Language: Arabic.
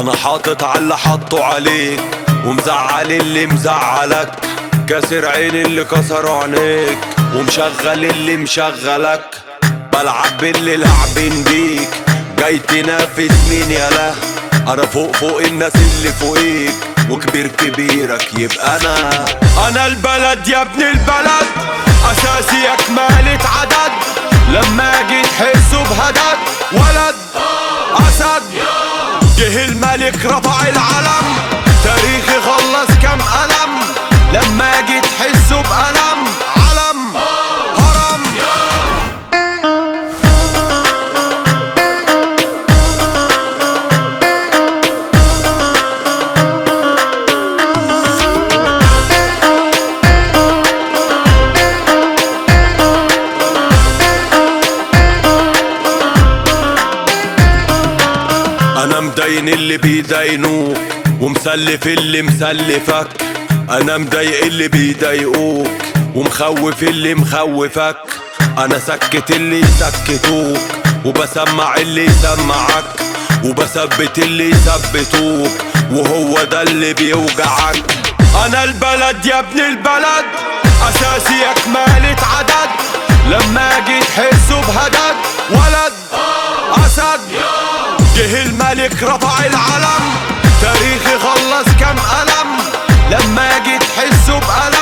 انا حاطط على اللي حطه عليك، ومزعل اللي مزعلك، كاسر عين اللي كسروا عينيك، ومشغل اللي مشغلك. بلعب باللي لاعبين بيك، جاي تنافس مين يالا؟ انا فوق الناس اللي فوقيك، وكبير كبيرك يبقى انا البلد يا ابن البلد، اساسي اكمالة عدد. لما اجي تحسوا بهدد ولد اسد، جه الملك رفع العلم، تاريخي خلص كم قلم. لما اجي تحسوا بألم علم هرم. انا مدين اللي بيدينوك، ومسلف اللي مسلفك. انا مضايق اللي بيضايقوك، ومخوف اللي مخوفك. انا سكت اللي يسكتوك، وبسمع اللي يسمعك، وبثبت اللي يثبتوك، وهو ده اللي بيوجعك. انا البلد يا ابن البلد، اساسي اكمالة عدد. لما اجي تحسوا بهدد ولد اسد، جه الملك رفع العلم، تاريخي خلص كم قلم. لما اجي تحسوا بألم